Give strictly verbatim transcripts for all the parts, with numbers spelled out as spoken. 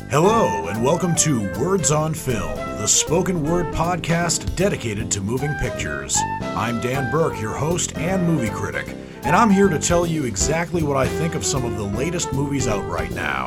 Hello, and welcome to Words on Film, the spoken word podcast dedicated to moving pictures. I'm Dan Burke, your host and movie critic, and I'm here to tell you exactly what I think of some of the latest movies out right now.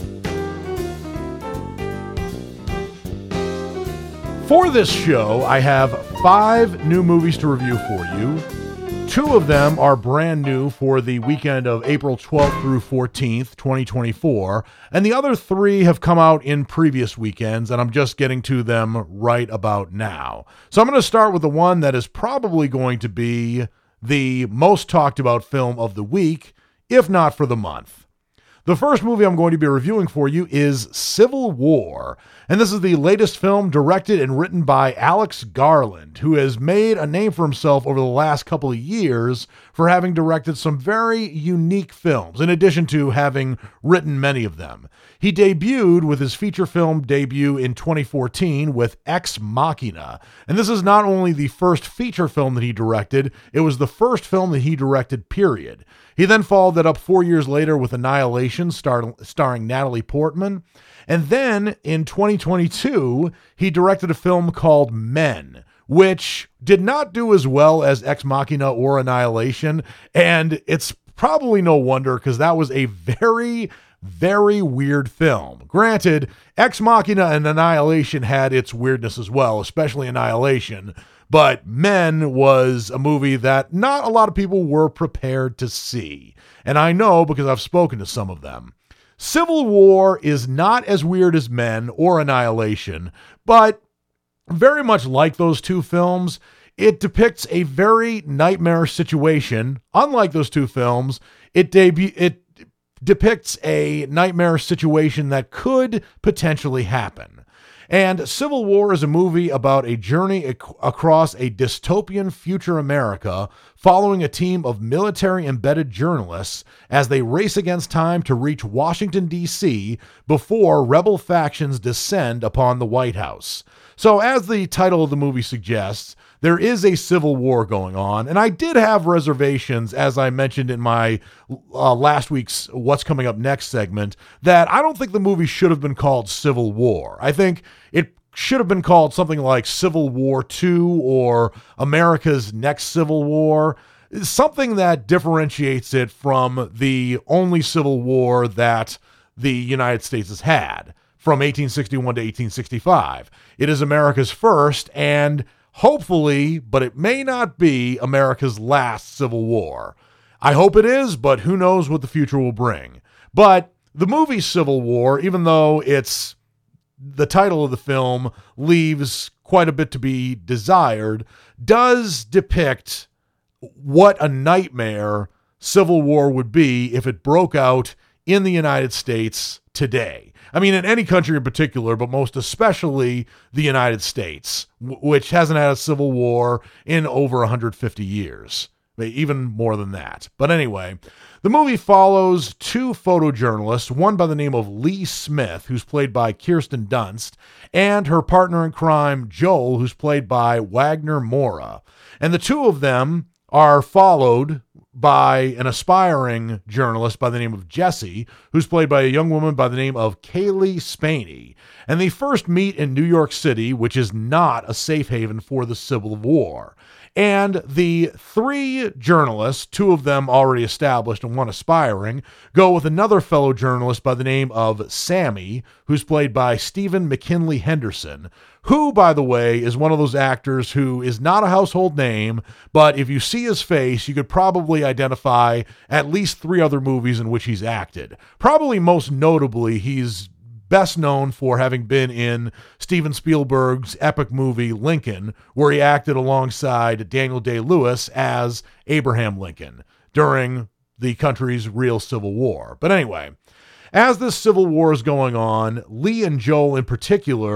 For this show, I have five new movies to review for you. Two of them are brand new for the weekend of April twelfth through fourteenth, twenty twenty-four, and the other three have come out in previous weekends, and I'm just getting to them right about now. So I'm going to start with the one that is probably going to be the most talked about film of the week, if not for the month. The first movie I'm going to be reviewing for you is Civil War, and this is the latest film directed and written by Alex Garland, who has made a name for himself over the last couple of years for having directed some very unique films, in addition to having written many of them. He debuted with his feature film debut in twenty fourteen with Ex Machina, and this is not only the first feature film that he directed, it was the first film that he directed, period. He then followed that up four years later with Annihilation, star- starring Natalie Portman. And then in twenty twenty-two, he directed a film called Men, which did not do as well as Ex Machina or Annihilation. And it's probably no wonder, because that was a very, very weird film. Granted, Ex Machina and Annihilation had its weirdness as well, especially Annihilation. But Men was a movie that not a lot of people were prepared to see. And I know because I've spoken to some of them. Civil War is not as weird as Men or Annihilation, but very much like those two films, it depicts a very nightmarish situation. Unlike those two films, it debu- it depicts a nightmarish situation that could potentially happen. And Civil War is a movie about a journey ac- across a dystopian future America, following a team of military-embedded journalists as they race against time to reach Washington, D C before rebel factions descend upon the White House. So as the title of the movie suggests, there is a civil war going on, and I did have reservations, as I mentioned in my uh, last week's What's Coming Up Next segment, that I don't think the movie should have been called Civil War. I think it should have been called something like Civil War two or America's Next Civil War, something that differentiates it from the only civil war that the United States has had, from eighteen sixty-one to eighteen sixty-five. It is America's first, and hopefully, but it may not be, America's last civil war. I hope it is, but who knows what the future will bring. But the movie Civil War, even though it's the title of the film leaves quite a bit to be desired, does depict what a nightmare civil war would be if it broke out in the United States today. I mean, in any country in particular, but most especially the United States, w- which hasn't had a civil war in over one hundred fifty years, even more than that. But anyway, the movie follows two photojournalists, one by the name of Lee Smith, who's played by Kirsten Dunst, and her partner in crime, Joel, who's played by Wagner Moura. And the two of them are followed by an aspiring journalist by the name of Jessie, who's played by a young woman by the name of Kaylee Spaney. And they first meet in New York City, which is not a safe haven for the Civil War. And the three journalists, two of them already established and one aspiring, go with another fellow journalist by the name of Sammy, who's played by Stephen McKinley Henderson, who, by the way, is one of those actors who is not a household name, but if you see his face, you could probably identify at least three other movies in which he's acted. Probably most notably, he's best known for having been in Steven Spielberg's epic movie Lincoln, where he acted alongside Daniel Day-Lewis as Abraham Lincoln during the country's real Civil War. But anyway, as this Civil War is going on, Lee and Joel in particular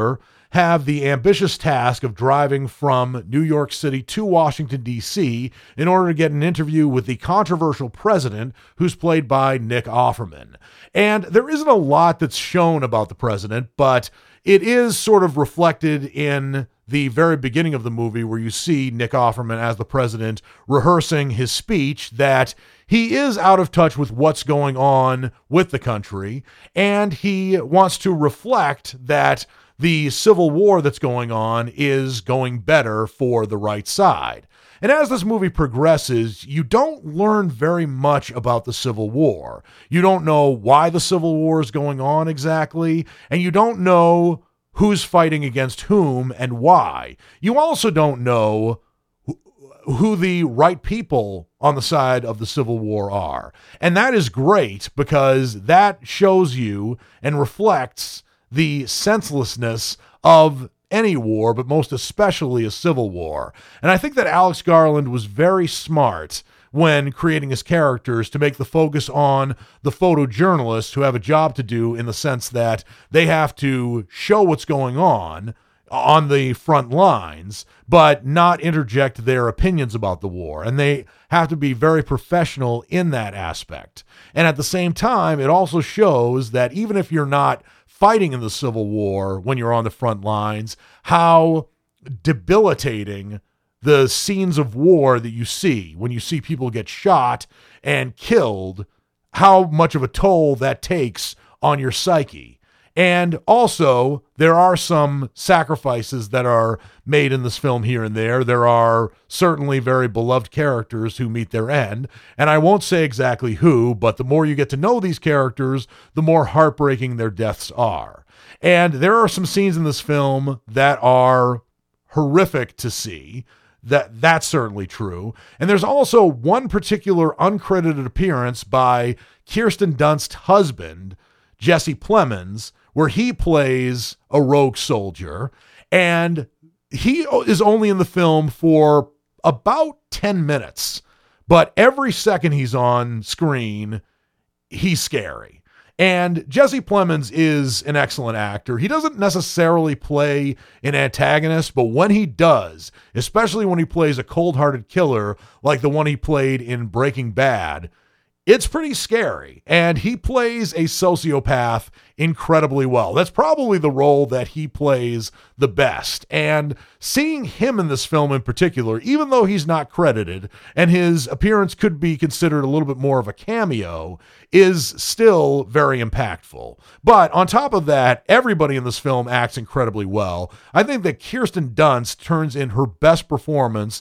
have the ambitious task of driving from New York City to Washington, D C in order to get an interview with the controversial president, who's played by Nick Offerman. And there isn't a lot that's shown about the president, but it is sort of reflected in the very beginning of the movie where you see Nick Offerman as the president rehearsing his speech, that he is out of touch with what's going on with the country, and he wants to reflect that the civil war that's going on is going better for the right side. And as this movie progresses, you don't learn very much about the Civil War. You don't know why the Civil War is going on exactly, and you don't know who's fighting against whom and why. You also don't know who the right people on the side of the Civil War are. And that is great because that shows you and reflects the senselessness of any war, but most especially a civil war. And I think that Alex Garland was very smart when creating his characters to make the focus on the photojournalists who have a job to do, in the sense that they have to show what's going on on the front lines, but not interject their opinions about the war. And they have to be very professional in that aspect. And at the same time, it also shows that even if you're not fighting in the Civil War when you're on the front lines, how debilitating the scenes of war that you see when you see people get shot and killed, how much of a toll that takes on your psyche. And also, there are some sacrifices that are made in this film here and there. There are certainly very beloved characters who meet their end. And I won't say exactly who, but the more you get to know these characters, the more heartbreaking their deaths are. And there are some scenes in this film that are horrific to see. That that's certainly true. And there's also one particular uncredited appearance by Kirsten Dunst's husband, Jesse Plemons, where he plays a rogue soldier, and he is only in the film for about ten minutes, but every second he's on screen, he's scary. And Jesse Plemons is an excellent actor. He doesn't necessarily play an antagonist, but when he does, especially when he plays a cold-hearted killer like the one he played in Breaking Bad, it's pretty scary. And he plays a sociopath incredibly well. That's probably the role that he plays the best. And seeing him in this film in particular, even though he's not credited and his appearance could be considered a little bit more of a cameo, is still very impactful. But on top of that, everybody in this film acts incredibly well. I think that Kirsten Dunst turns in her best performance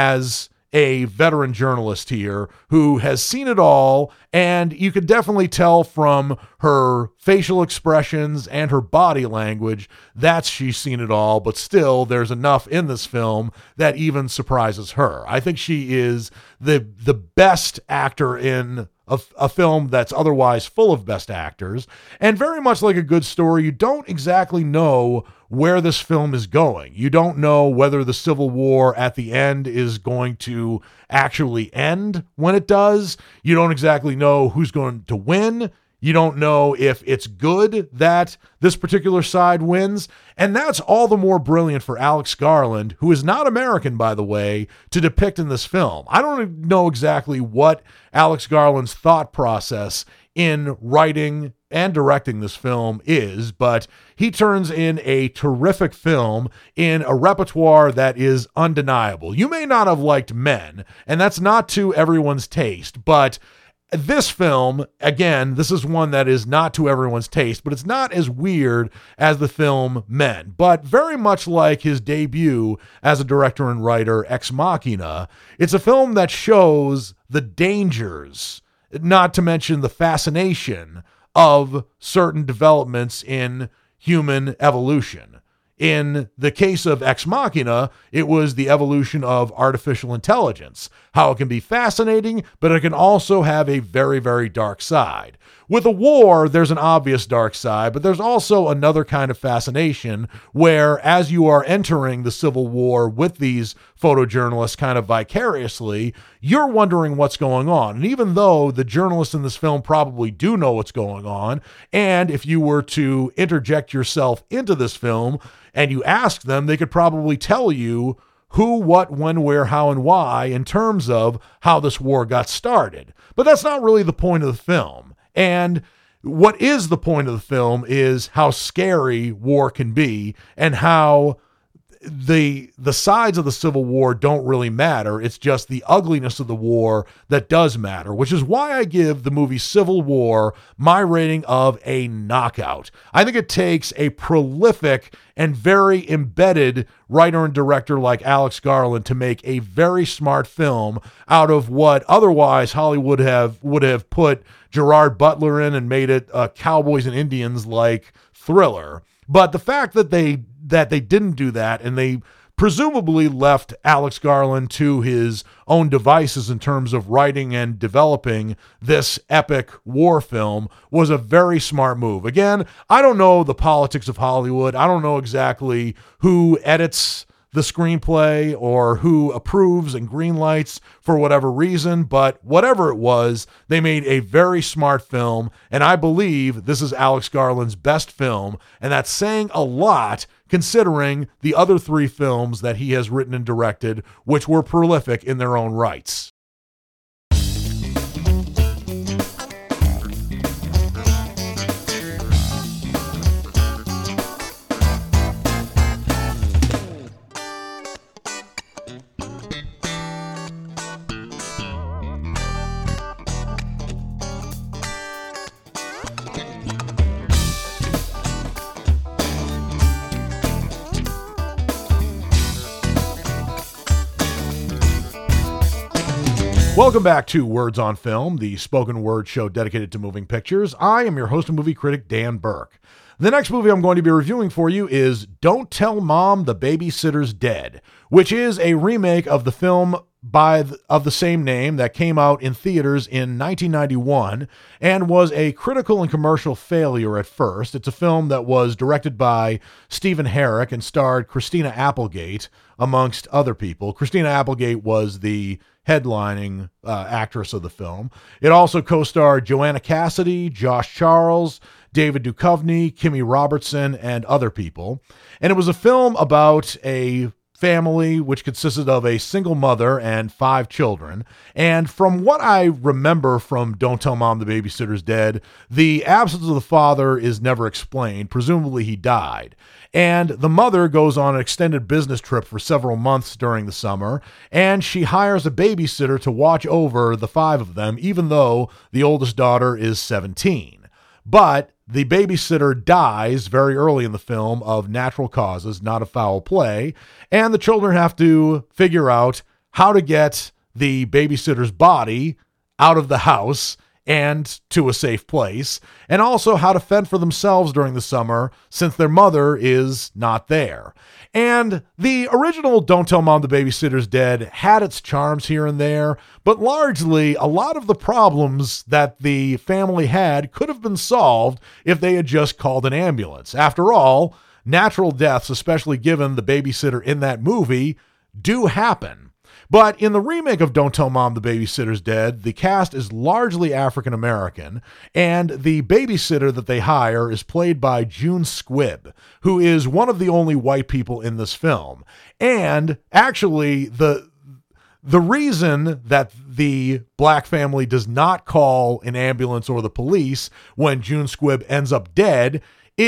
as a veteran journalist here who has seen it all, and you can definitely tell from her facial expressions and her body language that she's seen it all, but still there's enough in this film that even surprises her. I think she is the the best actor in a, a film that's otherwise full of best actors, and very much like a good story, you don't exactly know where this film is going. You don't know whether the Civil War at the end is going to actually end when it does. You don't exactly know who's going to win. You don't know if it's good that this particular side wins. And that's all the more brilliant for Alex Garland, who is not American, by the way, to depict in this film. I don't know exactly what Alex Garland's thought process in writing and directing this film is, but he turns in a terrific film in a repertoire that is undeniable. You may not have liked Men, and that's not to everyone's taste, but this film, again, this is one that is not to everyone's taste, but it's not as weird as the film Men. But very much like his debut as a director and writer, Ex Machina, it's a film that shows the dangers, not to mention the fascination, of certain developments in human evolution. In the case of Ex Machina, it was the evolution of artificial intelligence, how it can be fascinating, but it can also have a very, very dark side. With a war, there's an obvious dark side, but there's also another kind of fascination where, as you are entering the Civil War with these photojournalists kind of vicariously, you're wondering what's going on. And even though the journalists in this film probably do know what's going on, and if you were to interject yourself into this film and you ask them, they could probably tell you who, what, when, where, how, and why in terms of how this war got started. But that's not really the point of the film. And what is the point of the film is how scary war can be and how the the sides of the Civil War don't really matter. It's just the ugliness of the war that does matter, which is why I give the movie Civil War my rating of a knockout. I think it takes a prolific and very embedded writer and director like Alex Garland to make a very smart film out of what otherwise Hollywood have would have put Gerard Butler in and made it a Cowboys and Indians like thriller. But the fact that they that they didn't do that, and they presumably left Alex Garland to his own devices in terms of writing and developing this epic war film, was a very smart move. Again, I don't know the politics of Hollywood. I don't know exactly who edits the screenplay or who approves and greenlights for whatever reason, but whatever it was, they made a very smart film, and I believe this is Alex Garland's best film, and that's saying a lot considering the other three films that he has written and directed, which were prolific in their own rights. Welcome back to Words on Film, the spoken word show dedicated to moving pictures. I am your host and movie critic, Dan Burke. The next movie I'm going to be reviewing for you is Don't Tell Mom the Babysitter's Dead, which is a remake of the film by the, of the same name that came out in theaters in nineteen ninety-one and was a critical and commercial failure at first. It's a film that was directed by Stephen Herek and starred Christina Applegate, amongst other people. Christina Applegate was the headlining uh, actress of the film. It also co-starred Joanna Cassidy, Josh Charles, David Duchovny, Kimmy Robertson, and other people. And it was a film about a family which consisted of a single mother and five children. And from what I remember from Don't Tell Mom the Babysitter's Dead, the absence of the father is never explained. Presumably he died. And the mother goes on an extended business trip for several months during the summer, and she hires a babysitter to watch over the five of them, even though the oldest daughter is seventeen. But the babysitter dies very early in the film of natural causes, not a foul play, and the children have to figure out how to get the babysitter's body out of the house and to a safe place, and also how to fend for themselves during the summer since their mother is not there. And the original Don't Tell Mom the Babysitter's Dead had its charms here and there, but largely a lot of the problems that the family had could have been solved if they had just called an ambulance. After all, natural deaths, especially given the babysitter in that movie, do happen. But in the remake of Don't Tell Mom the Babysitter's Dead, the cast is largely African American, and the babysitter that they hire is played by June Squibb, who is one of the only white people in this film. And actually, the the reason that the black family does not call an ambulance or the police when June Squibb ends up dead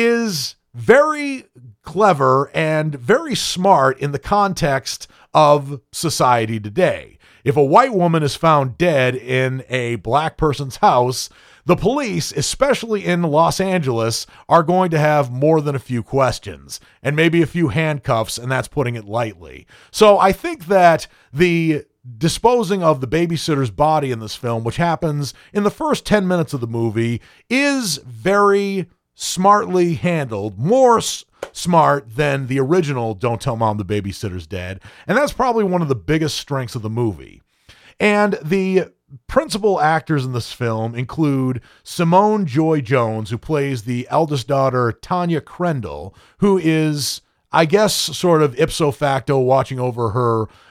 is very clever and very smart in the context of society today. If a white woman is found dead in a black person's house, the police, especially in Los Angeles, are going to have more than a few questions and maybe a few handcuffs, and that's putting it lightly. So I think that the disposing of the babysitter's body in this film, which happens in the first ten minutes of the movie, is very smartly handled, more s- smart than the original Don't Tell Mom the Babysitter's Dead, and that's probably one of the biggest strengths of the movie. And the principal actors in this film include Simone Joy Jones, who plays the eldest daughter, Tanya Crendel, who is, I guess, sort of ipso facto watching over her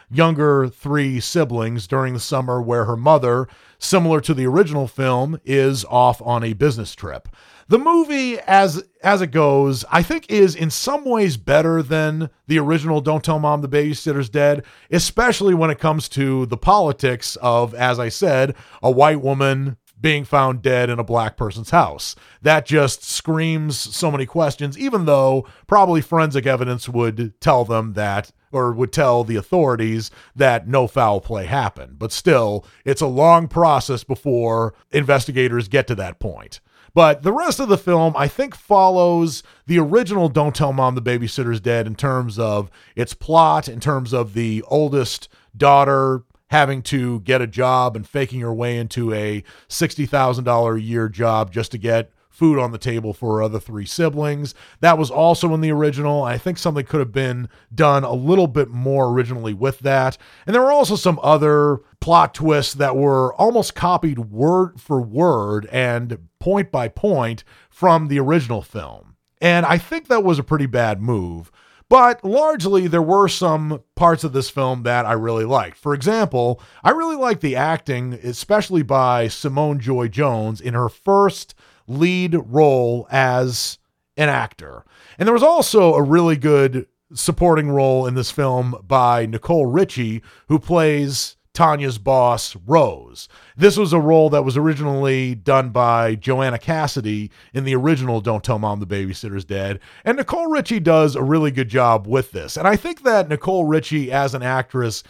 younger three siblings during the summer where her mother, similar to the original film, is off on a business trip. The movie, as as it goes, I think is in some ways better than the original Don't Tell Mom the Babysitter's Dead, especially when it comes to the politics of, as I said, a white woman being found dead in a black person's house. That just screams so many questions, even though probably forensic evidence would tell them that, or would tell the authorities that no foul play happened. But still, it's a long process before investigators get to that point. But the rest of the film, I think, follows the original Don't Tell Mom the Babysitter's Dead in terms of its plot, in terms of the oldest daughter having to get a job and faking her way into a sixty thousand dollars a year job just to get food on the table for her other three siblings. That was also in the original. I think something could have been done a little bit more originally with that. And there were also some other plot twists that were almost copied word for word and point by point from the original film. And I think that was a pretty bad move. But largely, there were some parts of this film that I really liked. For example, I really liked the acting, especially by Simone Joy-Jones in her first lead role as an actor. And there was also a really good supporting role in this film by Nicole Richie, who plays Tanya's boss, Rose. This was a role that was originally done by Joanna Cassidy in the original Don't Tell Mom the Babysitter's Dead, and Nicole Richie does a really good job with this. And I think that Nicole Richie as an actress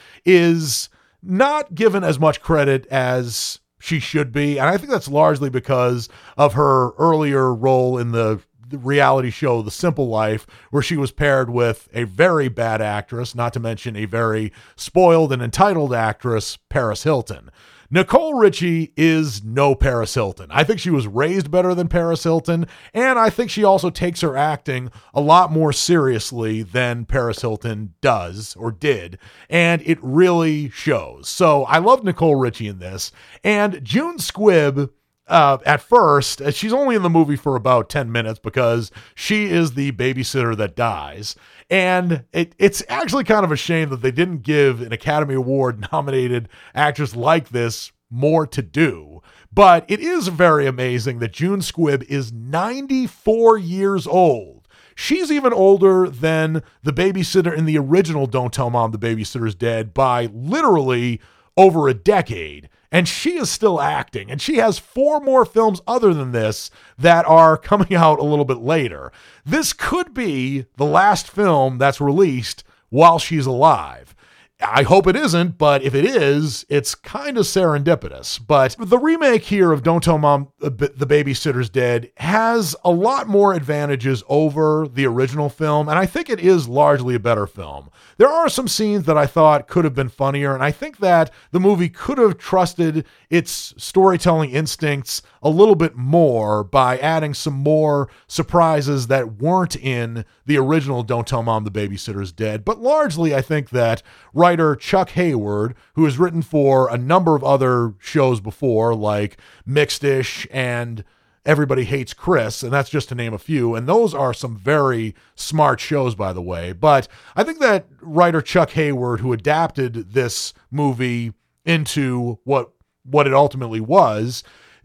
is not given as much credit as she should be, and I think that's largely because of her earlier role in the the reality show The Simple Life, where she was paired with a very bad actress, not to mention a very spoiled and entitled actress, Paris Hilton. Nicole Richie is no Paris Hilton. I think she was raised better than Paris Hilton, and I think she also takes her acting a lot more seriously than Paris Hilton does or did, and it really shows. So I love Nicole Richie in this, and June Squibb, Uh, at first, she's only in the movie for about ten minutes because she is the babysitter that dies. And it, it's actually kind of a shame that they didn't give an Academy Award nominated actress like this more to do. But it is very amazing that June Squibb is ninety-four years old. She's even older than the babysitter in the original Don't Tell Mom the Babysitter's Dead by literally over a decade. And she is still acting, and she has four more films other than this that are coming out a little bit later. This could be the last film that's released while she's alive. I hope it isn't, but if it is, it's kind of serendipitous. But the remake here of Don't Tell Mom the Babysitter's Dead has a lot more advantages over the original film, and I think it is largely a better film. There are some scenes that I thought could have been funnier, and I think that the movie could have trusted its storytelling instincts a little bit more by adding some more surprises that weren't in the original Don't Tell Mom the Babysitter's Dead. But largely, I think that writer Chuck Hayward, who has written for a number of other shows before, like Mixed-ish and Everybody Hates Chris, and that's just to name a few, and those are some very smart shows, by the way. But I think that writer Chuck Hayward, who adapted this movie into what what it ultimately was,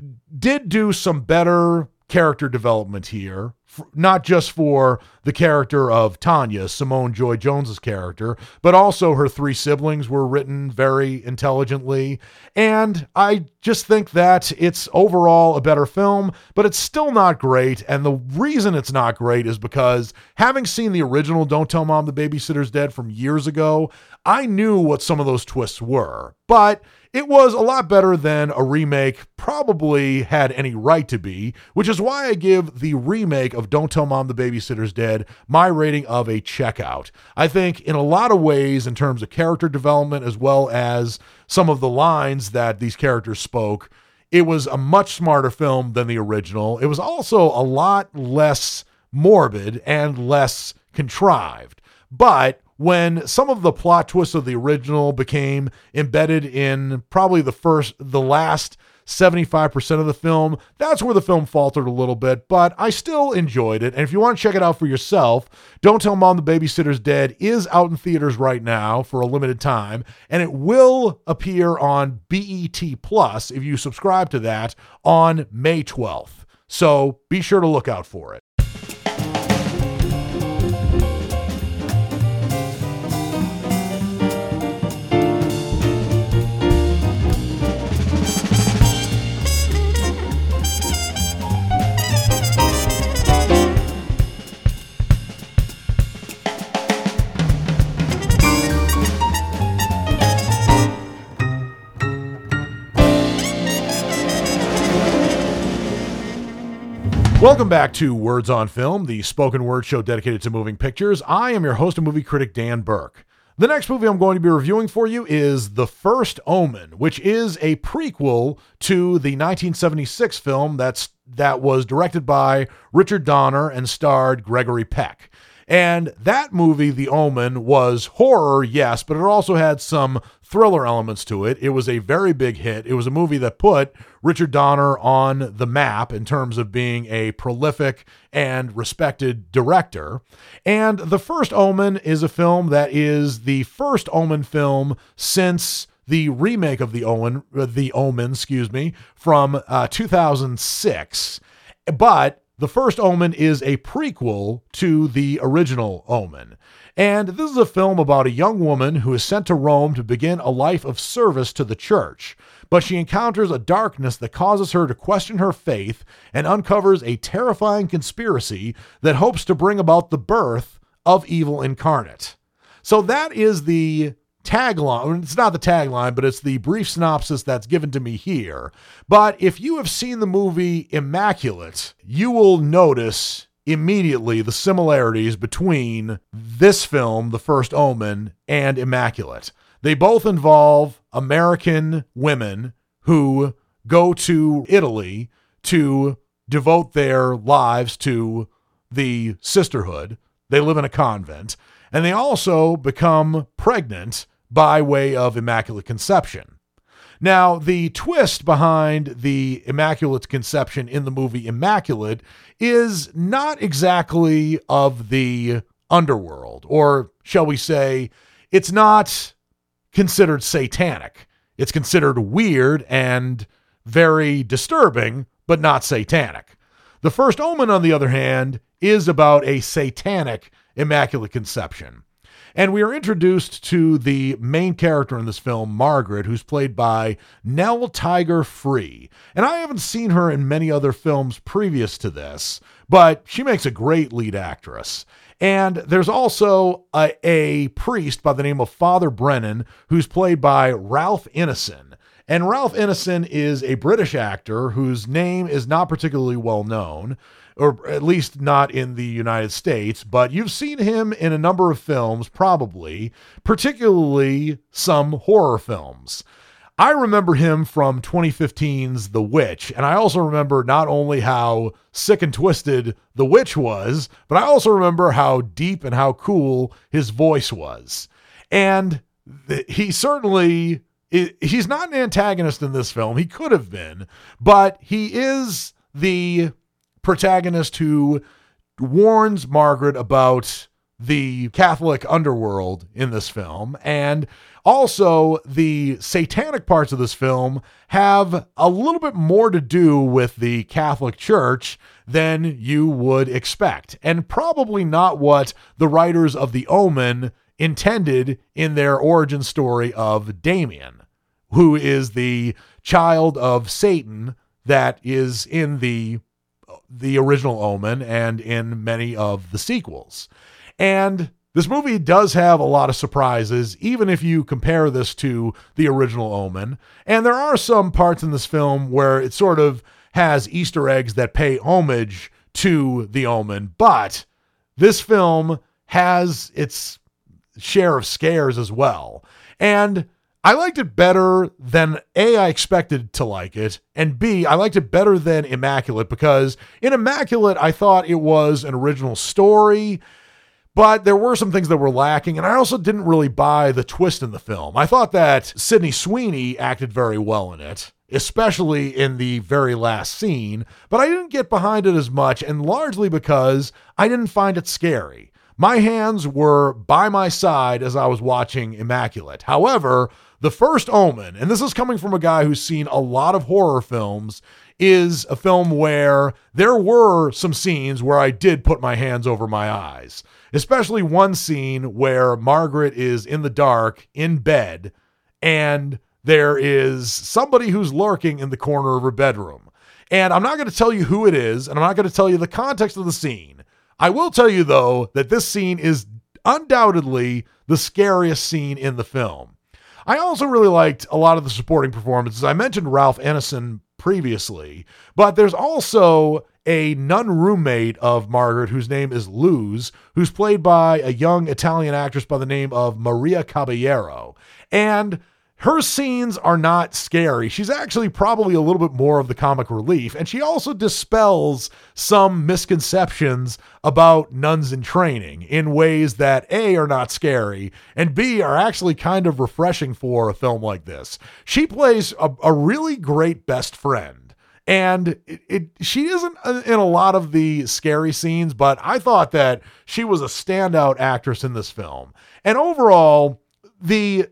did do some better character development here, not just for the character of Tanya, Simone Joy-Jones's character, but also her three siblings were written very intelligently. And I just think that it's overall a better film, but it's still not great. And the reason it's not great is because having seen the original Don't Tell Mom the Babysitter's Dead from years ago, I knew what some of those twists were, but it was a lot better than a remake probably had any right to be, which is why I give the remake of Don't Tell Mom the Babysitter's Dead my rating of a checkout. I think in a lot of ways, in terms of character development as well as some of the lines that these characters spoke, it was a much smarter film than the original. It was also a lot less morbid and less contrived. But when some of the plot twists of the original became embedded in probably the first, the last seventy-five percent of the film. That's where the film faltered a little bit, but I still enjoyed it. And if you want to check it out for yourself, Don't Tell Mom the Babysitter's Dead is out in theaters right now for a limited time, and it will appear on B E T Plus if you subscribe to that on May twelfth. So be sure to look out for it. Welcome back to Words on Film, the spoken word show dedicated to moving pictures. I am your host and movie critic, Dan Burke. The next movie I'm going to be reviewing for you is The First Omen, which is a prequel to the nineteen seventy-six film that's that was directed by Richard Donner and starred Gregory Peck. And that movie, The Omen, was horror, yes, but it also had some thriller elements to it. It was a very big hit. It was a movie that put Richard Donner on the map in terms of being a prolific and respected director. And The First Omen is a film that is the first Omen film since the remake of The Omen, The Omen, excuse me, from uh, two thousand six. But The First Omen is a prequel to the original Omen. And this is a film about a young woman who is sent to Rome to begin a life of service to the church. But she encounters a darkness that causes her to question her faith and uncovers a terrifying conspiracy that hopes to bring about the birth of evil incarnate. So that is the tagline. It's not the tagline, but it's the brief synopsis that's given to me here. But if you have seen the movie Immaculate, you will notice immediately the similarities between this film, The First Omen, and Immaculate. They both involve American women who go to Italy to devote their lives to the sisterhood. They live in a convent, and they also become pregnant by way of Immaculate Conception. Now, the twist behind the Immaculate Conception in the movie Immaculate is not exactly of the underworld, or shall we say, it's not considered satanic. It's considered weird and very disturbing, but not satanic. The First Omen, on the other hand, is about a satanic Immaculate Conception. And we are introduced to the main character in this film, Margaret, who's played by Nell Tiger Free. And I haven't seen her in many other films previous to this, but she makes a great lead actress. And there's also a, a priest by the name of Father Brennan, who's played by Ralph Ineson. And Ralph Ineson is a British actor whose name is not particularly well known, or at least not in the United States, but you've seen him in a number of films, probably, particularly some horror films. I remember him from twenty fifteen's The Witch, and I also remember not only how sick and twisted The Witch was, but I also remember how deep and how cool his voice was. And th- he certainly, he's not an antagonist in this film. He could have been, but he is the protagonist who warns Margaret about the Catholic underworld in this film. And also the satanic parts of this film have a little bit more to do with the Catholic Church than you would expect, and probably not what the writers of The Omen intended in their origin story of Damien, who is the child of Satan that is in the the original Omen and in many of the sequels. And this movie does have a lot of surprises, even if you compare this to the original Omen. And there are some parts in this film where it sort of has Easter eggs that pay homage to the Omen, but this film has its share of scares as well. And I liked it better than, A, I expected to like it, and B, I liked it better than Immaculate, because in Immaculate, I thought it was an original story, but there were some things that were lacking, and I also didn't really buy the twist in the film. I thought that Sydney Sweeney acted very well in it, especially in the very last scene, but I didn't get behind it as much, and largely because I didn't find it scary. My hands were by my side as I was watching Immaculate. However, The First Omen, and this is coming from a guy who's seen a lot of horror films, is a film where there were some scenes where I did put my hands over my eyes, especially one scene where Margaret is in the dark in bed and there is somebody who's lurking in the corner of her bedroom. And I'm not going to tell you who it is, and I'm not going to tell you the context of the scene. I will tell you, though, that this scene is undoubtedly the scariest scene in the film. I also really liked a lot of the supporting performances. I mentioned Ralph Ineson previously, but there's also a nun roommate of Margaret whose name is Luz, who's played by a young Italian actress by the name of Maria Caballero. And her scenes are not scary. She's actually probably a little bit more of the comic relief, and she also dispels some misconceptions about nuns in training in ways that A, are not scary, and B, are actually kind of refreshing for a film like this. She plays a, a really great best friend, and it, it she isn't in a lot of the scary scenes, but I thought that she was a standout actress in this film. And overall, the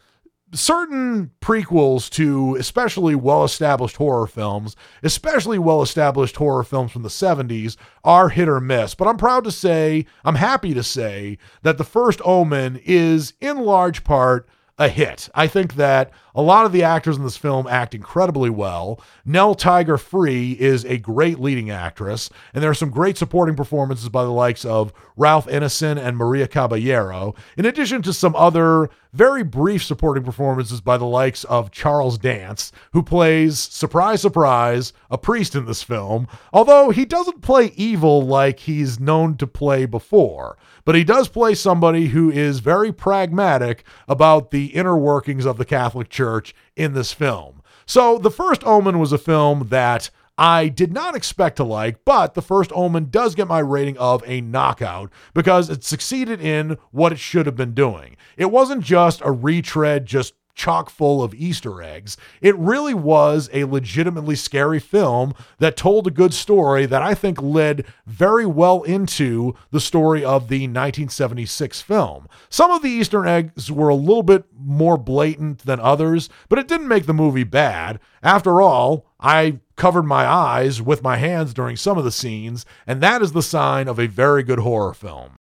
certain prequels to especially well-established horror films, especially well-established horror films from the seventies, are hit or miss. But I'm proud to say, I'm happy to say, that The First Omen is in large part a hit. I think that a lot of the actors in this film act incredibly well. Nell Tiger Free is a great leading actress, and there are some great supporting performances by the likes of Ralph Ineson and Maria Caballero, in addition to some other very brief supporting performances by the likes of Charles Dance, who plays, surprise, surprise, a priest in this film, although he doesn't play evil like he's known to play before. But he does play somebody who is very pragmatic about the inner workings of the Catholic Church in this film. So The First Omen was a film that I did not expect to like, but The First Omen does get my rating of a knockout because it succeeded in what it should have been doing. It wasn't just a retread, just chock full of Easter eggs. It really was a legitimately scary film that told a good story that I think led very well into the story of the nineteen seventy-six film. Some of the Easter eggs were a little bit more blatant than others, but it didn't make the movie bad. After all, I covered my eyes with my hands during some of the scenes, and that is the sign of a very good horror film.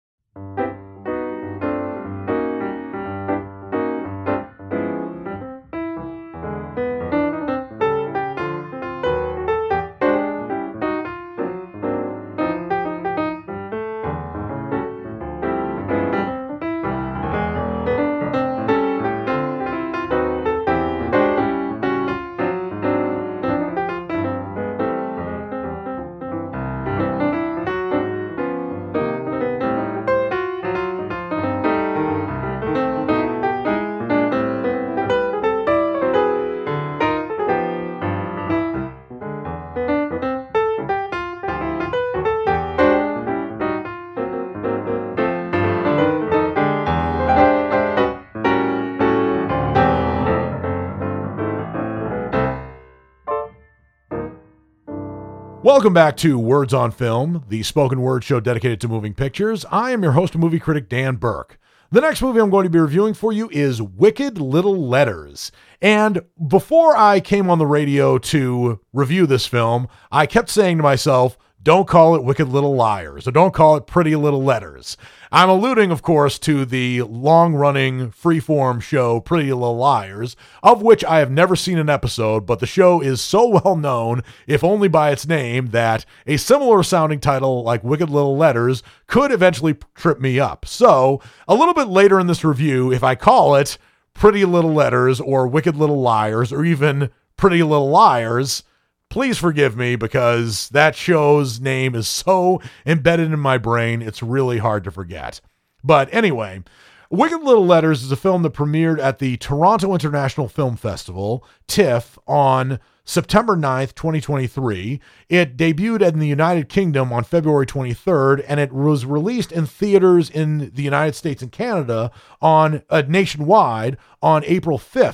Welcome back to Words on Film, the spoken word show dedicated to moving pictures. I am your host and movie critic, Dan Burke. The next movie I'm going to be reviewing for you is Wicked Little Letters. And before I came on the radio to review this film, I kept saying to myself, don't call it Wicked Little Liars, or don't call it Pretty Little Letters. I'm alluding, of course, to the long-running freeform show Pretty Little Liars, of which I have never seen an episode, but the show is so well known, if only by its name, that a similar-sounding title like Wicked Little Letters could eventually trip me up. So, a little bit later in this review, if I call it Pretty Little Letters, or Wicked Little Liars, or even Pretty Little Liars, please forgive me, because that show's name is so embedded in my brain, it's really hard to forget. But anyway, Wicked Little Letters is a film that premiered at the Toronto International Film Festival, TIFF, on September ninth, twenty twenty-three. It debuted in the United Kingdom on February twenty-third, and it was released in theaters in the United States and Canada on uh, nationwide on April fifth,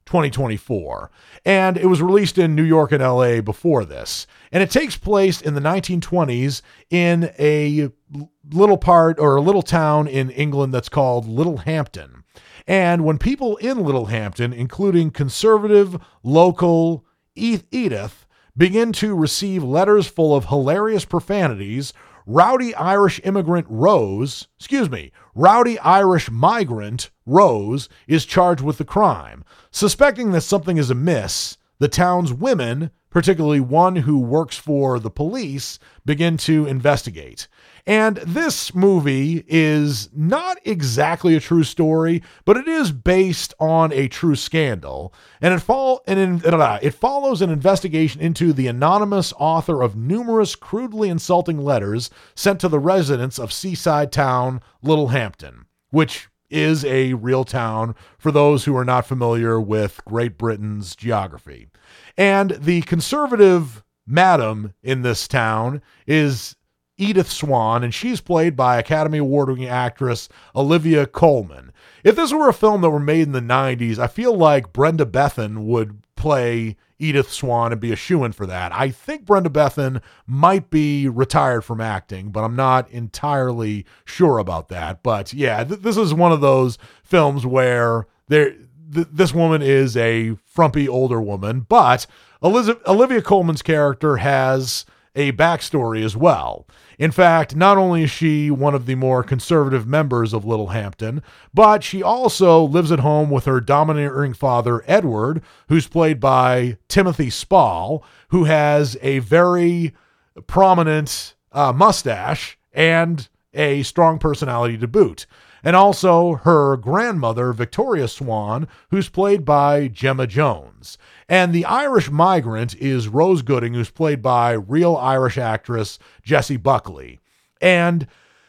twenty twenty-four. And it was released in New York and L A before this. And it takes place in the nineteen twenties in a little part or a little town in England that's called Littlehampton. And when people in Littlehampton, including conservative local Edith, begin to receive letters full of hilarious profanities, rowdy Irish immigrant Rose, excuse me, rowdy Irish migrant Rose is charged with the crime. Suspecting that something is amiss, the town's women, particularly one who works for the police, begin to investigate. And this movie is not exactly a true story, but it is based on a true scandal. And it, fall, and in, it follows an investigation into the anonymous author of numerous crudely insulting letters sent to the residents of seaside town Littlehampton, which is a real town for those who are not familiar with Great Britain's geography. And the conservative madam in this town is Edith Swan, and she's played by Academy Award-winning actress Olivia Colman. If this were a film that were made in the nineties, I feel like Brenda Bethen would play Edith Swan and be a shoo-in for that. I think Brenda Bethen might be retired from acting, but I'm not entirely sure about that. But yeah, th- this is one of those films where there th- this woman is a frumpy older woman, but Eliz- Olivia Colman's character has a backstory as well. In fact, not only is she one of the more conservative members of Littlehampton, but she also lives at home with her domineering father, Edward, who's played by Timothy Spall, who has a very prominent uh, mustache and a strong personality to boot. And also her grandmother, Victoria Swan, who's played by Gemma Jones. And the Irish migrant is Rose Gooding, who's played by real Irish actress Jessie Buckley. And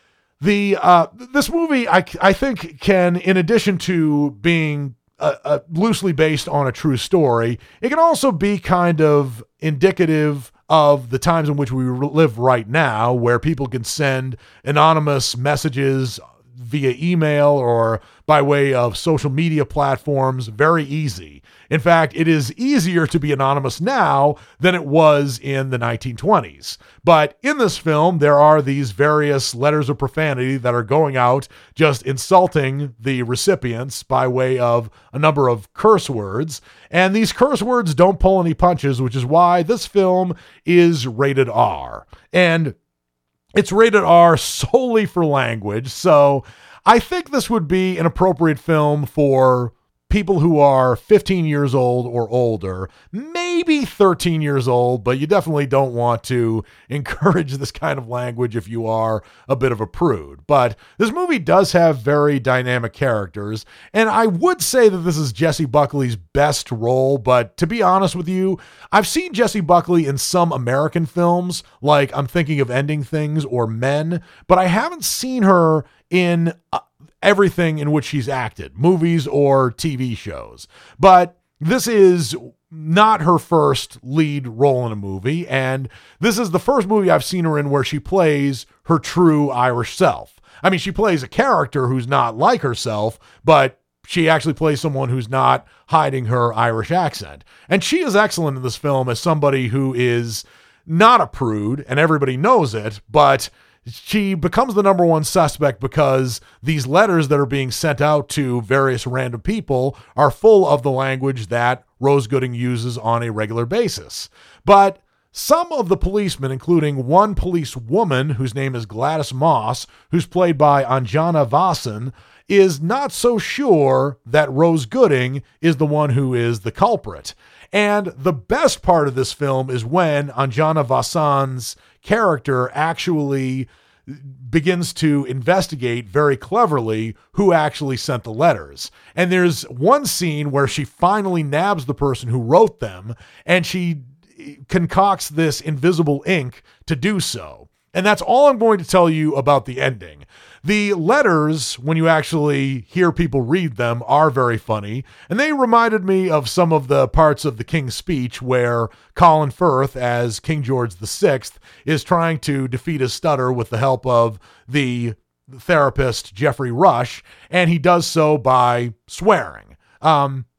the uh, this movie, I, I think, can, in addition to being uh, uh, loosely based on a true story, it can also be kind of indicative of the times in which we live right now, where people can send anonymous messages via email or by way of social media platforms very easy. In fact, it is easier to be anonymous now than it was in the nineteen twenties. But in this film, there are these various letters of profanity that are going out, just insulting the recipients by way of a number of curse words. And these curse words don't pull any punches, which is why this film is rated R. And it's rated R solely for language, so I think this would be an appropriate film for people who are fifteen years old or older, maybe thirteen years old, but you definitely don't want to encourage this kind of language if you are a bit of a prude. But this movie does have very dynamic characters, and I would say that this is Jessie Buckley's best role, but to be honest with you, I've seen Jessie Buckley in some American films, like I'm thinking of Ending Things or Men, but I haven't seen her in uh, everything in which she's acted, movies or T V shows. But this is not her first lead role in a movie, and this is the first movie I've seen her in where she plays her true Irish self. I mean, she plays a character who's not like herself, but she actually plays someone who's not hiding her Irish accent. And she is excellent in this film as somebody who is not a prude, and everybody knows it, but she becomes the number one suspect because these letters that are being sent out to various random people are full of the language that Rose Gooding uses on a regular basis. But some of the policemen, including one police woman whose name is Gladys Moss, who's played by Anjana Vasan, is not so sure that Rose Gooding is the one who is the culprit. And the best part of this film is when Anjana Vasan's character actually begins to investigate very cleverly who actually sent the letters. And there's one scene where she finally nabs the person who wrote them, and she concocts this invisible ink to do so. And that's all I'm going to tell you about the ending. The letters, when you actually hear people read them, are very funny, and they reminded me of some of the parts of The King's Speech where Colin Firth, as King George the Sixth, is trying to defeat his stutter with the help of the therapist Geoffrey Rush, and he does so by swearing. Um,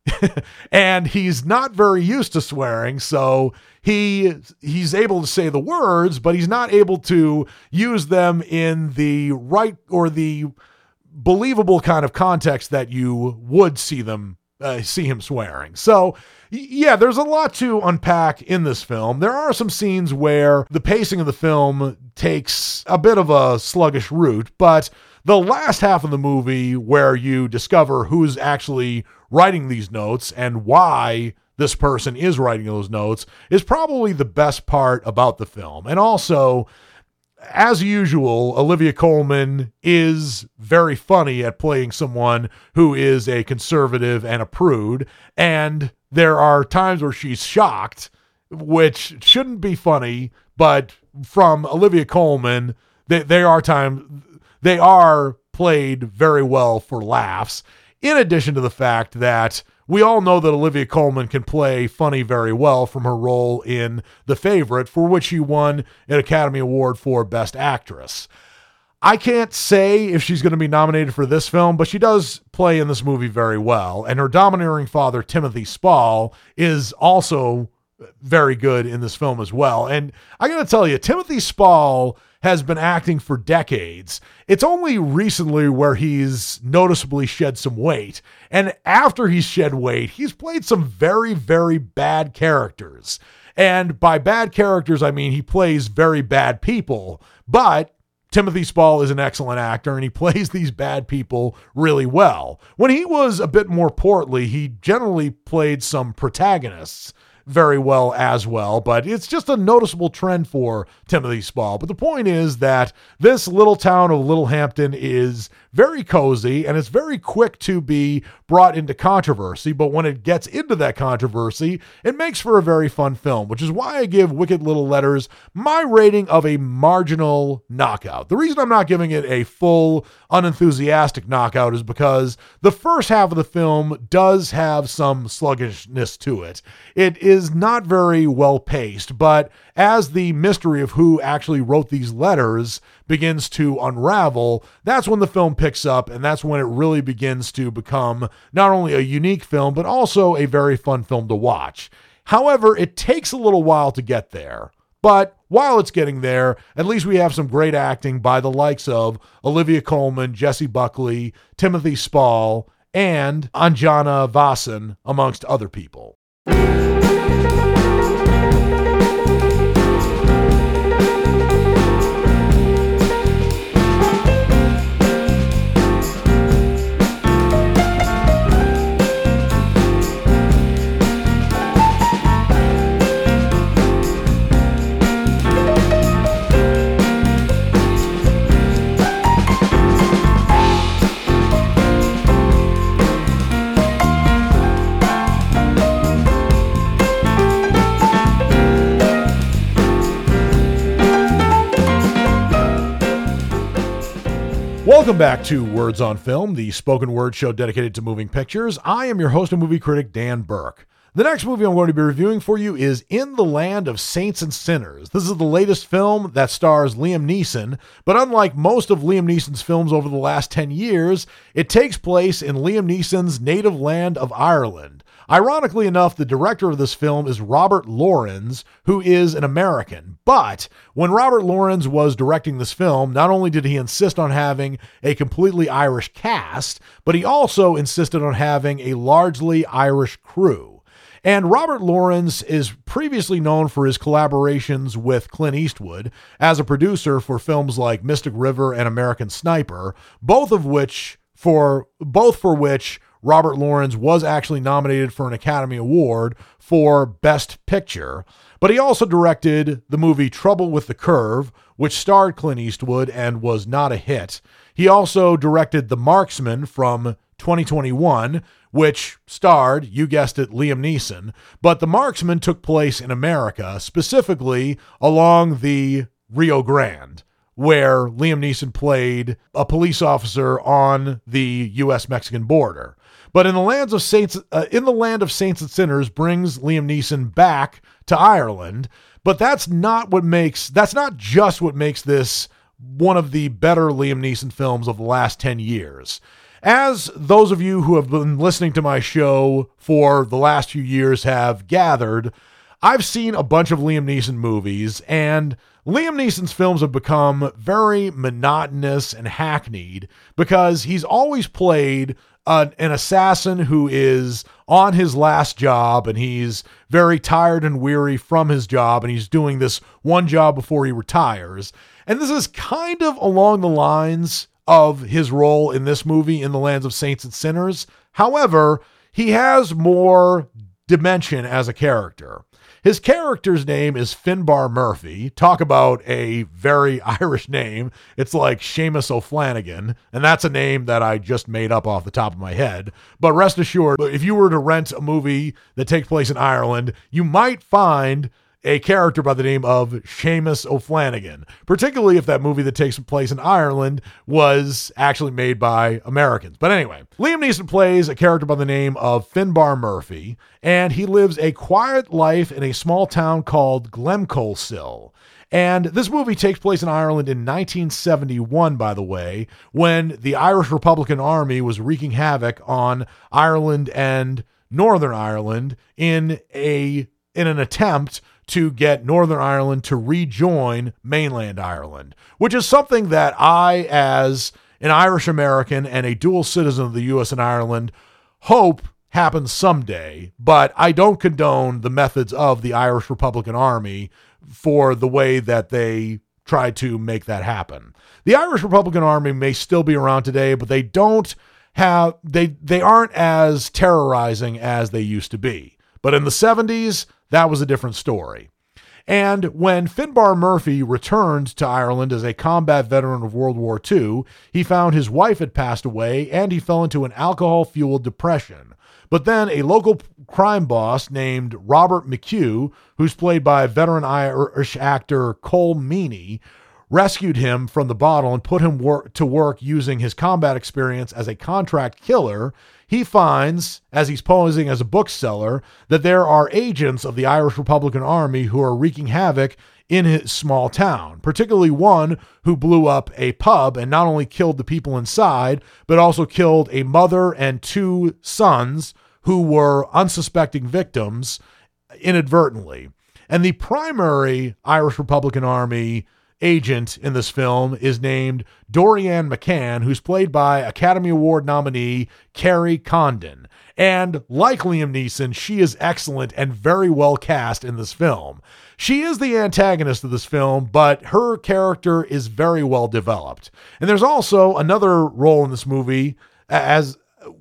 and he's not very used to swearing, so he he's able to say the words, but he's not able to use them in the right or the believable kind of context that you would see them uh, see him swearing. So yeah, there's a lot to unpack in this film. There are some scenes where the pacing of the film takes a bit of a sluggish route, but the last half of the movie, where you discover who's actually writing these notes and why this person is writing those notes, is probably the best part about the film. And also, as usual, Olivia Colman is very funny at playing someone who is a conservative and a prude, and there are times where she's shocked, which shouldn't be funny, but from Olivia Colman, they, they are times... They are played very well for laughs, in addition to the fact that we all know that Olivia Colman can play funny very well from her role in The Favorite, for which she won an Academy Award for Best Actress. I can't say if she's going to be nominated for this film, but she does play in this movie very well, and her domineering father, Timothy Spall, is also very good in this film as well. And I got to tell you, Timothy Spall has been acting for decades. It's only recently where he's noticeably shed some weight. And after he's shed weight, he's played some very, very bad characters. And by bad characters, I mean he plays very bad people. But Timothy Spall is an excellent actor, and he plays these bad people really well. When he was a bit more portly, he generally played some protagonists very well as well, but it's just a noticeable trend for Timothy Spall. But the point is that this little town of Littlehampton is very cozy, and it's very quick to be brought into controversy, but when it gets into that controversy, it makes for a very fun film, which is why I give Wicked Little Letters my rating of a marginal knockout. The reason I'm not giving it a full, unenthusiastic knockout is because the first half of the film does have some sluggishness to it. It is not very well paced, but as the mystery of who actually wrote these letters begins to unravel, that's when the film picks up, and that's when it really begins to become not only a unique film, but also a very fun film to watch. However, it takes a little while to get there. But while it's getting there, at least we have some great acting by the likes of Olivia Colman, Jessie Buckley, Timothy Spall, and Anjana Vasan, amongst other people. Welcome back to Words on Film, the spoken word show dedicated to moving pictures. I am your host and movie critic, Dan Burke. The next movie I'm going to be reviewing for you is In the Land of Saints and Sinners. This is the latest film that stars Liam Neeson, but unlike most of Liam Neeson's films over the last ten years, it takes place in Liam Neeson's native land of Ireland. Ironically enough, the director of this film is Robert Lawrence, who is an American. But when Robert Lawrence was directing this film, not only did he insist on having a completely Irish cast, but he also insisted on having a largely Irish crew. And Robert Lawrence is previously known for his collaborations with Clint Eastwood as a producer for films like Mystic River and American Sniper, both of which for both for which Robert Lawrence was actually nominated for an Academy Award for Best Picture. But he also directed the movie Trouble with the Curve, which starred Clint Eastwood and was not a hit. He also directed The Marksman from twenty twenty-one, which starred, you guessed it, Liam Neeson. But The Marksman took place in America, specifically along the Rio Grande, where Liam Neeson played a police officer on the U S Mexican border. But in the lands of saints, uh, in the land of saints and sinners brings Liam Neeson back to Ireland. But that's not what makes, that's not just what makes this one of the better Liam Neeson films of the last ten years. As those of you who have been listening to my show for the last few years have gathered, I've seen a bunch of Liam Neeson movies, and Liam Neeson's films have become very monotonous and hackneyed because he's always played an, an assassin who is on his last job, and he's very tired and weary from his job, and he's doing this one job before he retires. And this is kind of along the lines of his role in this movie, In the Lands of Saints and Sinners. However, he has more dimension as a character. His character's name is Finbar Murphy. Talk about a very Irish name. It's like Seamus O'Flanagan, and that's a name that I just made up off the top of my head. But rest assured, if you were to rent a movie that takes place in Ireland, you might find a character by the name of Seamus O'Flanagan, particularly if that movie that takes place in Ireland was actually made by Americans. But anyway, Liam Neeson plays a character by the name of Finbar Murphy, and he lives a quiet life in a small town called Glencolesill. And this movie takes place in Ireland in nineteen seventy-one, by the way, when the Irish Republican Army was wreaking havoc on Ireland and Northern Ireland in a in an attempt to get Northern Ireland to rejoin mainland Ireland, which is something that I, as an Irish American and a dual citizen of the U S and Ireland, hope happens someday, but I don't condone the methods of the Irish Republican Army for the way that they try to make that happen. The Irish Republican Army may still be around today, but they don't have, they, they aren't as terrorizing as they used to be. But in the seventies, that was a different story. And when Finbar Murphy returned to Ireland as a combat veteran of World War Two, he found his wife had passed away and he fell into an alcohol-fueled depression. But then a local crime boss named Robert McHugh, who's played by veteran Irish actor Cole Meany, rescued him from the bottle and put him wor- to work using his combat experience as a contract killer. He finds, as he's posing as a bookseller, that there are agents of the Irish Republican Army who are wreaking havoc in his small town, particularly one who blew up a pub and not only killed the people inside, but also killed a mother and two sons who were unsuspecting victims inadvertently. And the primary Irish Republican Army agent in this film is named Dorianne McCann, who's played by Academy Award nominee Kerry Condon. And like Liam Neeson, she is excellent and very well cast in this film. She is the antagonist of this film, but her character is very well developed. And there's also another role in this movie as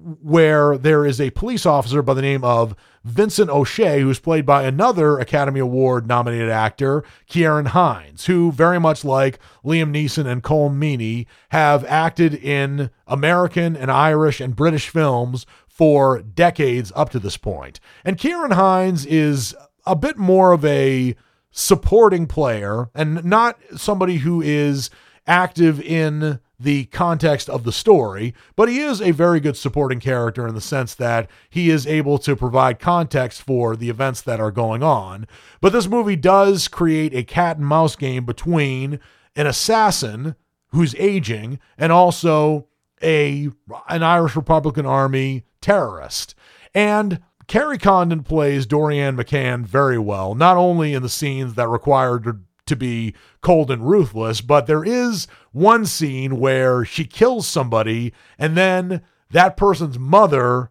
where there is a police officer by the name of Vincent O'Shea, who's played by another Academy Award nominated actor, Ciarán Hinds, who very much like Liam Neeson and Cole Meany have acted in American and Irish and British films for decades up to this point. And Ciarán Hinds is a bit more of a supporting player and not somebody who is active in the context of the story, but he is a very good supporting character in the sense that he is able to provide context for the events that are going on. But this movie does create a cat and mouse game between an assassin who's aging and also a an Irish Republican Army terrorist. And Kerry Condon plays Dorianne McCann very well, not only in the scenes that required her to be cold and ruthless, but there is one scene where she kills somebody and then that person's mother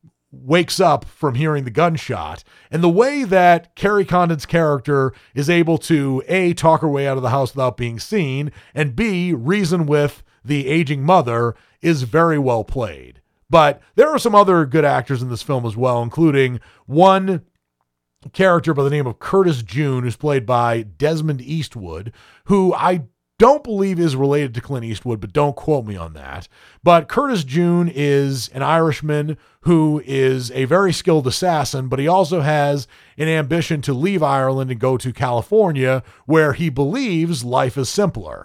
wakes up from hearing the gunshot. And the way that Kerry Condon's character is able to A, talk her way out of the house without being seen, and B, reason with the aging mother is very well played. But there are some other good actors in this film as well, including one character by the name of Curtis June, who's played by Desmond Eastwood, who I don't believe is related to Clint Eastwood, but don't quote me on that. But Curtis June is an Irishman who is a very skilled assassin, but he also has an ambition to leave Ireland and go to California, where he believes life is simpler.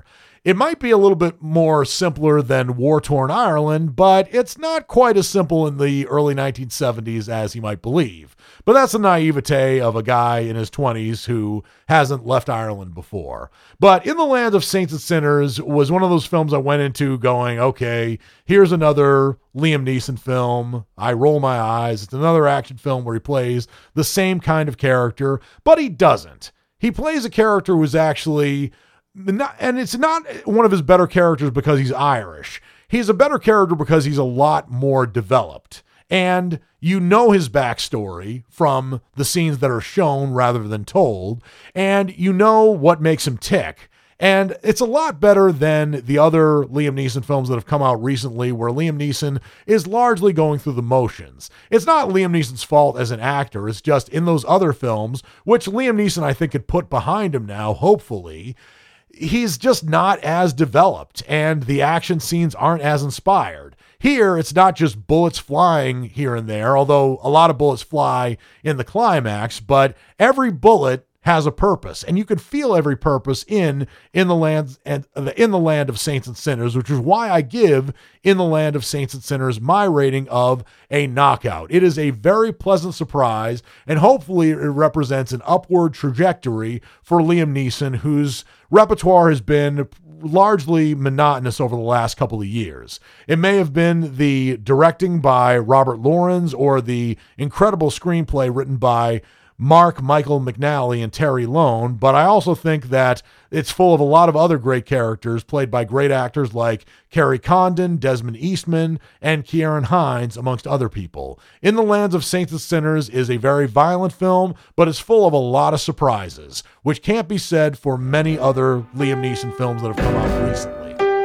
It might be a little bit more simpler than war-torn Ireland, but it's not quite as simple in the early nineteen seventies as you might believe. But that's the naivete of a guy in his twenties who hasn't left Ireland before. But In the Land of Saints and Sinners was one of those films I went into going, okay, here's another Liam Neeson film. I roll my eyes. It's another action film where he plays the same kind of character, but he doesn't. He plays a character who's actually... Not, and it's not one of his better characters because he's Irish. He's a better character because he's a lot more developed. And you know his backstory from the scenes that are shown rather than told. And you know what makes him tick. And it's a lot better than the other Liam Neeson films that have come out recently where Liam Neeson is largely going through the motions. It's not Liam Neeson's fault as an actor. It's just in those other films, which Liam Neeson I think could put behind him now, hopefully, he's just not as developed and the action scenes aren't as inspired. Here, it's not just bullets flying here and there, although a lot of bullets fly in the climax, but every bullet has a purpose, and you can feel every purpose in in the land and in the Land of Saints and Sinners, which is why I give In the Land of Saints and Sinners my rating of a knockout. It is a very pleasant surprise, and hopefully it represents an upward trajectory for Liam Neeson, whose repertoire has been largely monotonous over the last couple of years. It may have been the directing by Robert Lawrence or the incredible screenplay written by Mark Michael McNally and Terry Lone, but I also think that it's full of a lot of other great characters played by great actors like Kerry Condon, Desmond Eastman, and Ciarán Hinds, amongst other people. In the Lands of Saints and Sinners is a very violent film, but it's full of a lot of surprises, which can't be said for many other Liam Neeson films that have come out recently.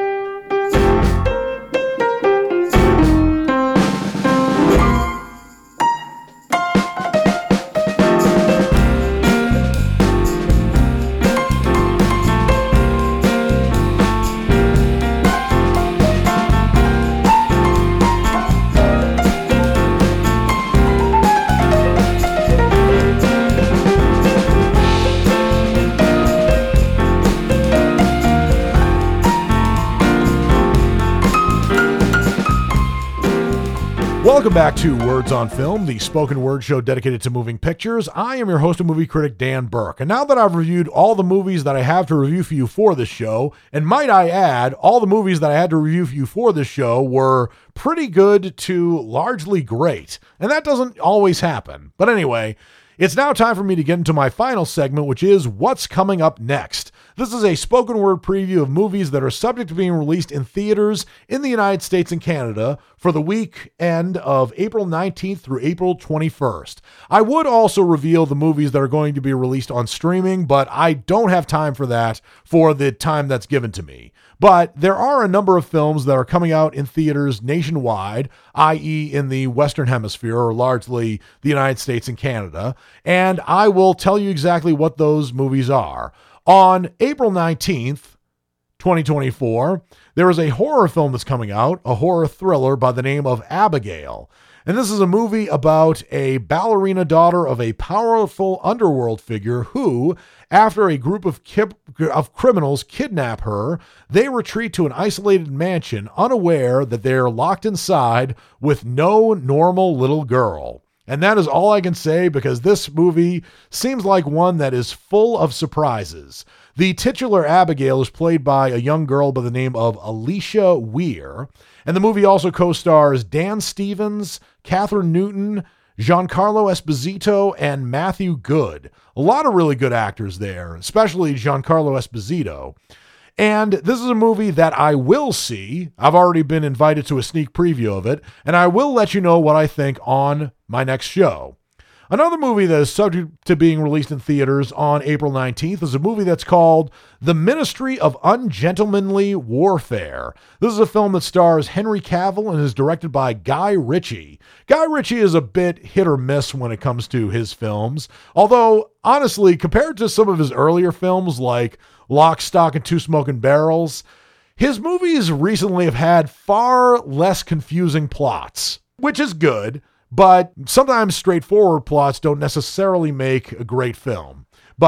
Welcome back to Words on Film, the spoken word show dedicated to moving pictures. I am your host and movie critic, Dan Burke. And now that I've reviewed all the movies that I have to review for you for this show, and might I add, all the movies that I had to review for you for this show were pretty good to largely great. And that doesn't always happen. But anyway, it's now time for me to get into my final segment, which is What's Coming Up Next. This is a spoken word preview of movies that are subject to being released in theaters in the United States and Canada for the weekend of April nineteenth through April twenty-first. I would also reveal the movies that are going to be released on streaming, but I don't have time for that for the time that's given to me. But there are a number of films that are coming out in theaters nationwide, that is in the Western Hemisphere, or largely the United States and Canada, and I will tell you exactly what those movies are. On April nineteenth, twenty twenty-four, there is a horror film that's coming out, a horror thriller by the name of Abigail. And this is a movie about a ballerina daughter of a powerful underworld figure who, after a group of, ki- of criminals kidnap her, they retreat to an isolated mansion, unaware that they're locked inside with no normal little girl. And that is all I can say because this movie seems like one that is full of surprises. The titular Abigail is played by a young girl by the name of Alicia Weir. And the movie also co-stars Dan Stevens, Catherine Newton, Giancarlo Esposito, and Matthew Good. A lot of really good actors there, especially Giancarlo Esposito. And this is a movie that I will see. I've already been invited to a sneak preview of it, and I will let you know what I think on my next show. Another movie that is subject to being released in theaters on April nineteenth is a movie that's called The Ministry of Ungentlemanly Warfare. This is a film that stars Henry Cavill and is directed by Guy Ritchie. Guy Ritchie is a bit hit or miss when it comes to his films, although honestly, compared to some of his earlier films like Lock, Stock, and Two Smoking Barrels, his movies recently have had far less confusing plots, which is good. But sometimes straightforward plots don't necessarily make a great film. But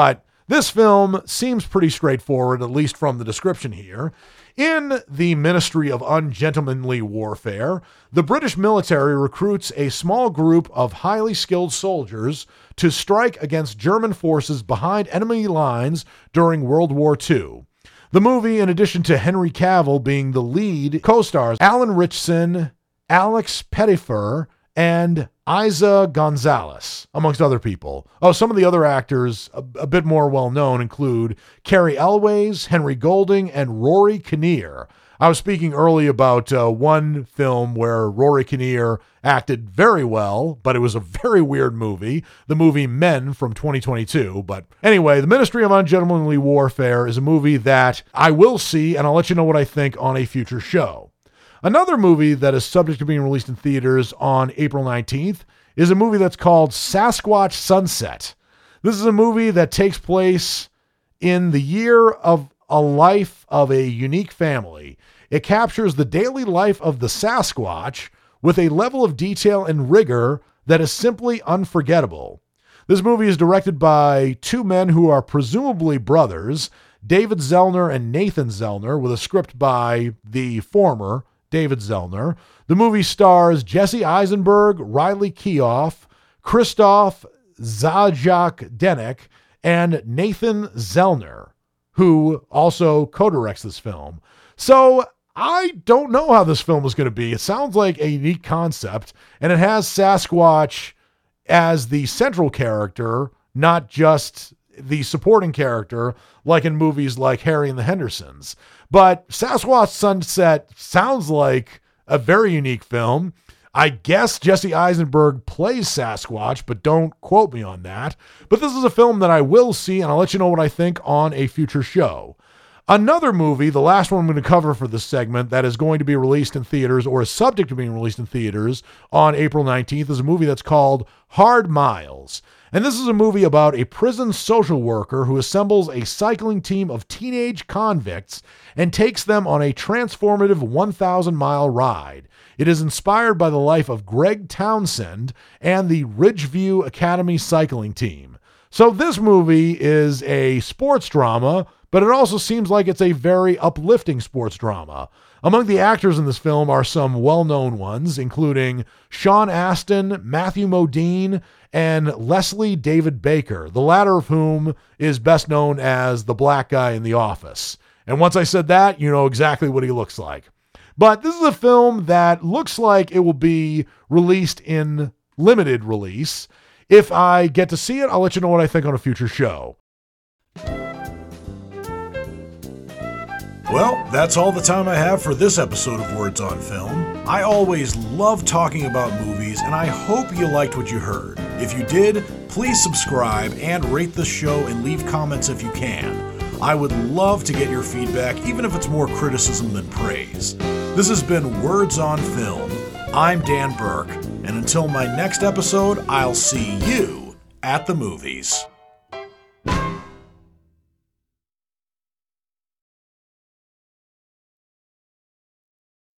This film seems pretty straightforward, at least from the description here. In the Ministry of Ungentlemanly Warfare, the British military recruits a small group of highly skilled soldiers to strike against German forces behind enemy lines during World War Two. The movie, in addition to Henry Cavill being the lead, co-stars Alan Ritchson, Alex Pettyfer, and Isa Gonzalez, amongst other people. Oh, some of the other actors, a, a bit more well-known, include Carrie Elways, Henry Golding, and Rory Kinnear. I was speaking early about uh, one film where Rory Kinnear acted very well, but it was a very weird movie, the movie Men from twenty twenty-two. But anyway, The Ministry of Ungentlemanly Warfare is a movie that I will see, and I'll let you know what I think on a future show. Another movie that is subject to being released in theaters on April nineteenth is a movie that's called Sasquatch Sunset. This is a movie that takes place in the year of a life of a unique family. It captures the daily life of the Sasquatch with a level of detail and rigor that is simply unforgettable. This movie is directed by two men who are presumably brothers, David Zellner and Nathan Zellner, with a script by the former, David Zellner. The movie stars Jesse Eisenberg, Riley Keough, Christoph Zajac-Denek, and Nathan Zellner, who also co-directs this film. So I don't know how this film is going to be. It sounds like a unique concept, and it has Sasquatch as the central character, not just the supporting character, like in movies like Harry and the Hendersons. But Sasquatch Sunset sounds like a very unique film. I guess Jesse Eisenberg plays Sasquatch, but don't quote me on that. But this is a film that I will see, and I'll let you know what I think on a future show. Another movie, the last one I'm going to cover for this segment, that is going to be released in theaters or is subject to being released in theaters on April nineteenth, is a movie that's called Hard Miles. And this is a movie about a prison social worker who assembles a cycling team of teenage convicts and takes them on a transformative one thousand mile ride. It is inspired by the life of Greg Townsend and the Ridgeview Academy cycling team. So this movie is a sports drama, but it also seems like it's a very uplifting sports drama. Among the actors in this film are some well-known ones, including Sean Astin, Matthew Modine, and Leslie David Baker, the latter of whom is best known as the black guy in The Office. And once I said that, you know exactly what he looks like. But this is a film that looks like it will be released in limited release. If I get to see it, I'll let you know what I think on a future show. Well, that's all the time I have for this episode of Words on Film. I always love talking about movies, and I hope you liked what you heard. If you did, please subscribe and rate the show and leave comments if you can. I would love to get your feedback, even if it's more criticism than praise. This has been Words on Film. I'm Dan Burke, and until my next episode, I'll see you at the movies.